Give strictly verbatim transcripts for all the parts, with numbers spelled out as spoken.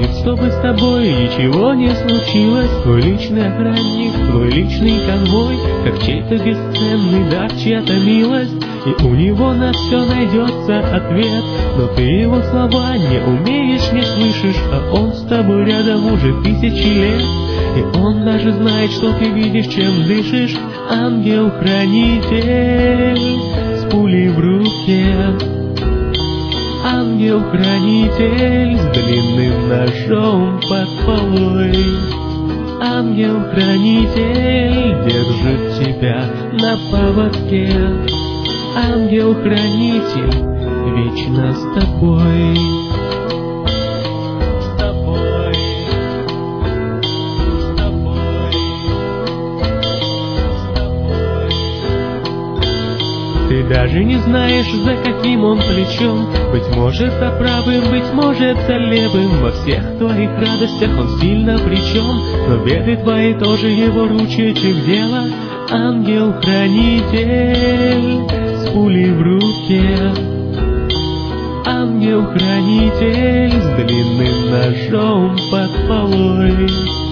следит, чтобы с тобой ничего не случилось. Твой личный охранник, твой личный конвой, как чей-то бесценный дар, чья-то милость. И у него на все найдется ответ, но ты его слова не умеешь, не слышишь, а он с тобой рядом уже тысячи лет. И он даже знает, что ты видишь, чем дышишь. Ангел-хранитель с пулей в руке, ангел-хранитель с длинным ножом под полой. Ангел-хранитель держит тебя на поводке, ангел-хранитель вечно с тобой. С тобой, с тобой, с тобой. Ты даже не знаешь, за каким он плечом. Быть может, за правым, быть может, за левым. Во всех твоих радостях он сильно причем, но беды твои тоже его ручеек дело. Ангел-хранитель с пулей в руке, ангел-хранитель с длинным ножом под полой.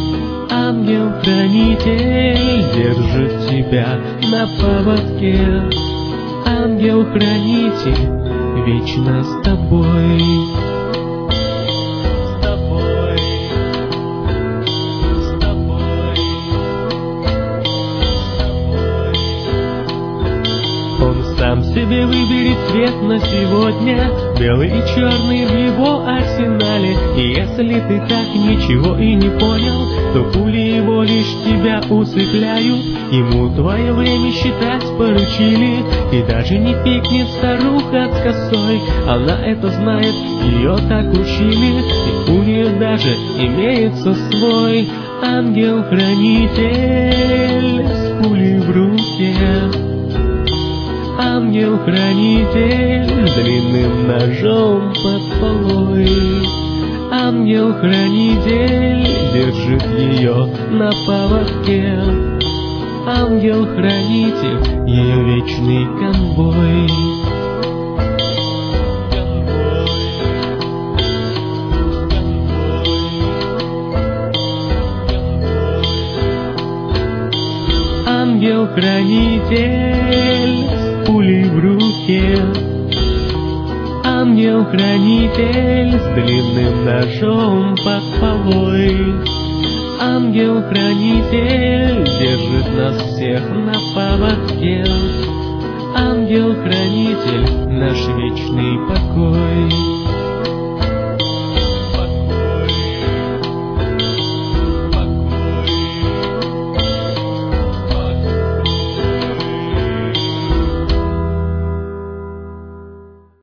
Ангел-хранитель держит тебя на поводке, ангел-хранитель вечно с тобой. С тобой, с тобой, с тобой. Он сам себе выберет цвет на сегодня, белый и черный в его арсенале. И если ты так ничего и не понял, то пули его лишь тебя усыпляют. Ему твое время считать поручили, и даже не пикнет старуха с косой. Она это знает, ее так учили, и у нее даже имеется свой ангел-хранитель с пулей в руке, ангел-хранитель с длинным ножом под полой. Ангел-хранитель держит ее на поводке, ангел-хранитель ее вечный конвой. Ангел-хранитель с пулей в руке, ангел-хранитель с длинным ножом под полой. Ангел-хранитель держит нас всех на поводке, ангел-хранитель наш вечный покой.